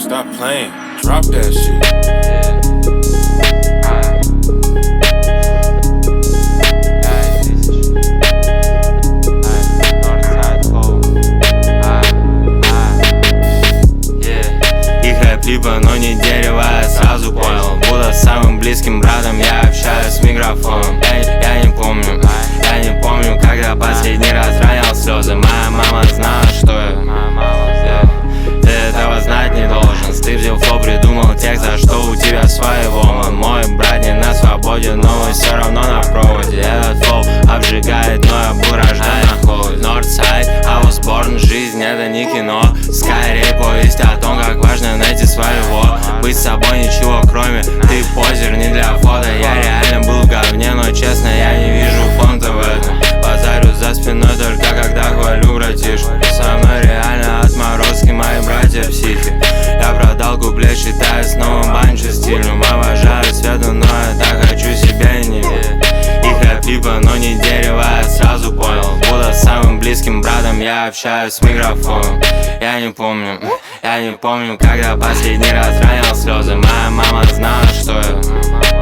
Stop playing, drop that shit. Либо, но не дерево, я сразу понял. Буду самым близким братом, я общаюсь с микрофоном. Я не помню, когда последний раз ронял слезы. Моя мама знала, что я Ты этого знать не должен. Стырдил флоу, придумал текст, а что у тебя своего. Мой брат не на свободе, но мы все равно на проводе. Этот флоу обжигает, но я был рожден на холоде. Northside, I was born, жизнь это не кино. Скорее повесть о том, как важно найти своего. Быть собой ничего кроме, ты позер не для фото. Я реально был в говне, но честно я не вижу фонта в этом. Базарю за спиной только когда хвалю братишку. Со мной реально отморозки, мои братья психи. Я продал куплет, считаю с новым банчо стильным. Обожаю свету, но я так хочу себя и не верить. И рэп-либо, но не дерево, я сразу понял. Буду самым близким братом, я общаюсь с микрофоном. Я не помню, когда последний раз ронял слезы. Моя мама знала, что я